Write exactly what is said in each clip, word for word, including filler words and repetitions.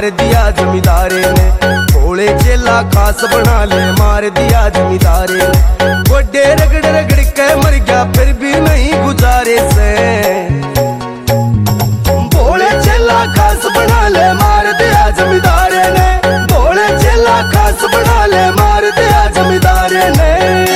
मार दिया जमींदारे ने, भोले चेला खास बना ले मार दिया जमींदारे ने। गोडे रगड़ रगड़ के मर गया फिर भी नहीं गुजारे से, भोले चेला खास बना ले मार दिया जमींदारे ने, भोले चेला खास बना ले मार दिया जमींदारे ने।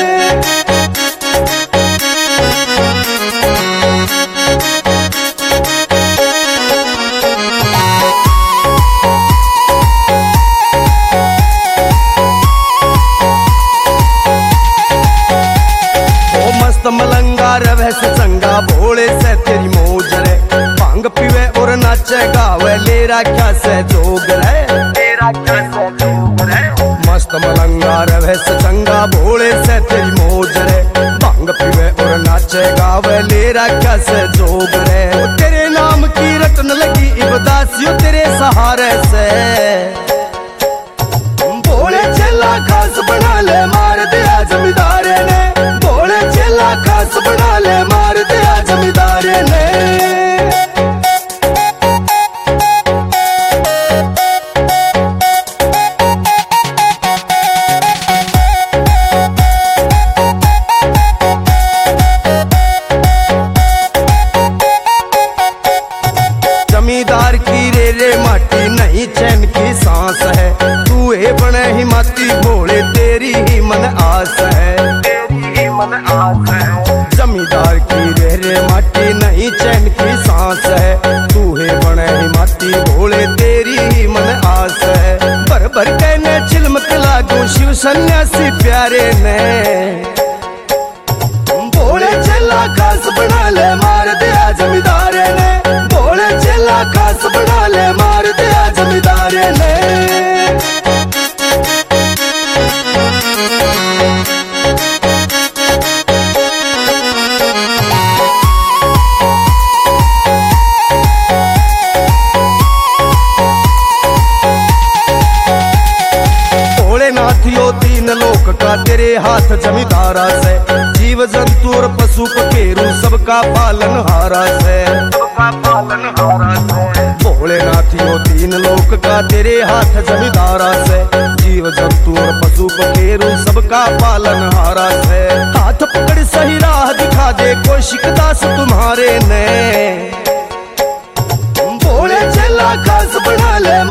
मलंगा रवै से चंगा भोले से तेरी मौज रे, भांग पीवे और नाचे गावे लेरा क्या से जोग रे, लेरा क्या से जोग रे। मस्त मलंगा रवै से चंगा भोले से तेरी मौज रे, भांग पीवे और नाचे गावे लेरा क्या से जोग रे। तेरे नाम की रटन लगी इबदासियों तेरे सहारे से, भोले चेला खास बना ले मार दिया जमींदारे ने, भोले चेला खास बना ले मार दिया जमींदारे ने। जमींदार की रे रे माटी नहीं चैन की सांस है, तू है बने ही माती भोले तेरी ही मन आस है, तेरी ही मन आस है। जमींदार की रे रे माटी नहीं चैन की सांस है, तू है बने ही माती भोले तेरी ही मन आस है। भर भर के ने चिलमत लागू शिव सन्यासी प्यारे ने, भोले चेला खास बना ले मार दिया जमींदारे ने, भोले चेला खास बना ले मार दिया जमींदारे ने। तीन लोक का तेरे हाथ जमींदारा से, जीव जंतु और पशु पखेरु सबका पालन हारा से, सबका पालन हारा से। भोलेनाथियों तीन लोक का तेरे हाथ जमींदारा से, जीव जंतु और पशु पखेरु सबका पालन हारा से। हाथ पकड़ सही राह दिखा दे कौशिक दास तुम्हारे ने, भोले चेला खास बना ले